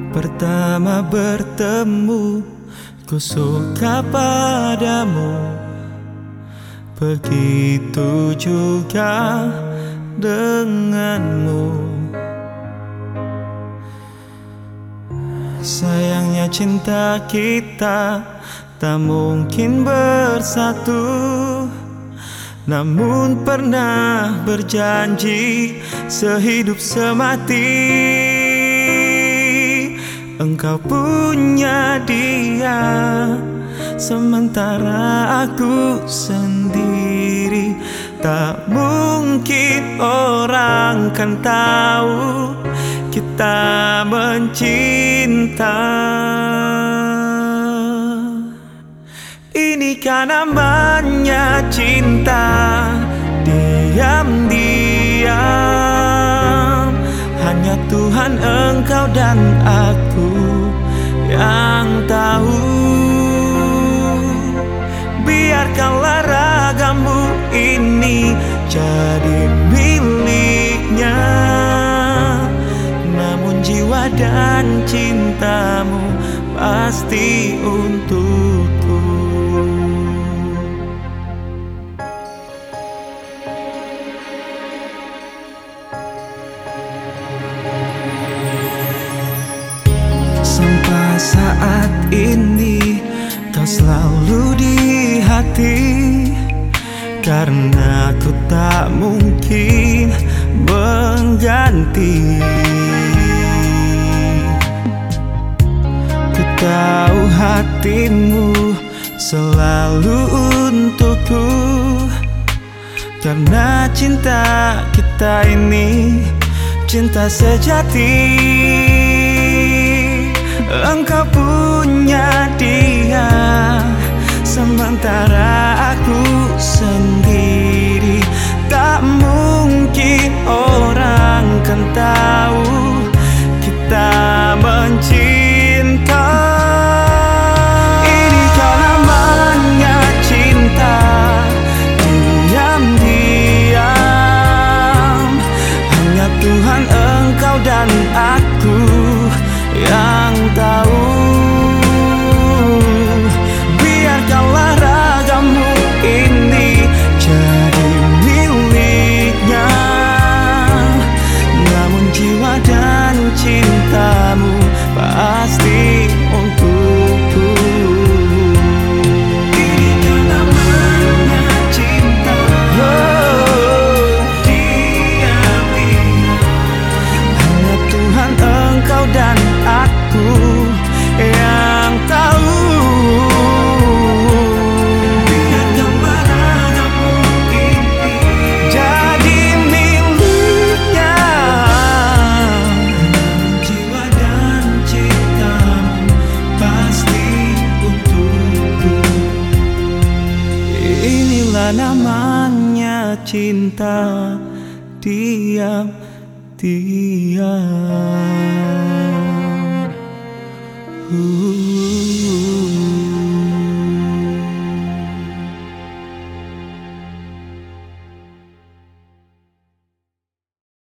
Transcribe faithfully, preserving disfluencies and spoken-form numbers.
Pertama bertemu, ku suka padamu. Begitu juga denganmu. Sayangnya cinta kita tak mungkin bersatu, namun pernah berjanji sehidup semati. Engkau punya dia, sementara aku sendiri. Tak mungkin orang kan tahu kita mencinta. Ini kan namanya cinta, diam-diam. Hanya Tuhan, engkau dan aku yang tahu. Biarkanlah ragamu ini jadi miliknya, namun jiwa dan cintamu pasti untukku. Sampai saat ini kau selalu di hati, karena aku tak mungkin mengganti. Ku tahu hatimu selalu untukku, karena cinta kita ini cinta sejati. Engkau punya dia, sementara aku sendiri. Tak mungkin orang kan tahu kita mencinta. Ini kan namanya cinta, diam-diam. Hanya Tuhan, engkau dan aku yang tahu. Biarkanlah ragamu ini jadi miliknya, namun jiwa dan cintamu pasti untukku. Ini kan namanya cinta, oh, diam-diam. Hanya Tuhan, engkau dan aku yang tahu. Biarkanlah ragamu ini jadi miliknya, jiwa dan cintamu pasti untukku. Inilah namanya cinta, diam-diam.